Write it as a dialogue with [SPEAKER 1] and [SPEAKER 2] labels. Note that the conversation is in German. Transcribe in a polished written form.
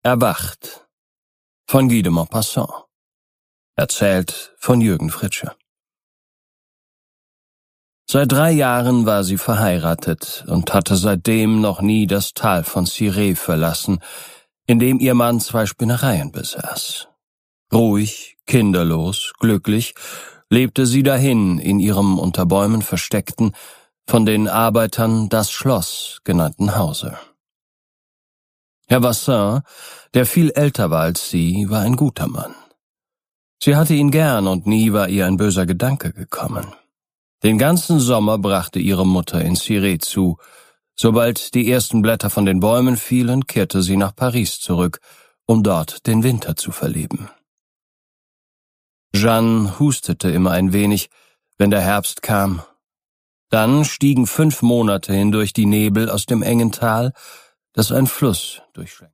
[SPEAKER 1] Erwacht von Guy de Maupassant. Erzählt von Jürgen Fritsche. Seit 3 Jahren war sie verheiratet und hatte seitdem noch nie das Tal von Cirey verlassen, in dem ihr Mann 2 Spinnereien besaß. Ruhig, kinderlos, glücklich lebte sie dahin in ihrem unter Bäumen versteckten, von den Arbeitern das Schloss genannten Hause. Herr Vassin, der viel älter war als sie, war ein guter Mann. Sie hatte ihn gern und nie war ihr ein böser Gedanke gekommen. Den ganzen Sommer brachte ihre Mutter in Cirey zu. Sobald die ersten Blätter von den Bäumen fielen, kehrte sie nach Paris zurück, um dort den Winter zu verleben. Jeanne hustete immer ein wenig, wenn der Herbst kam. Dann stiegen 5 Monate hindurch die Nebel aus dem engen Tal, das ein Fluss durchschlägt.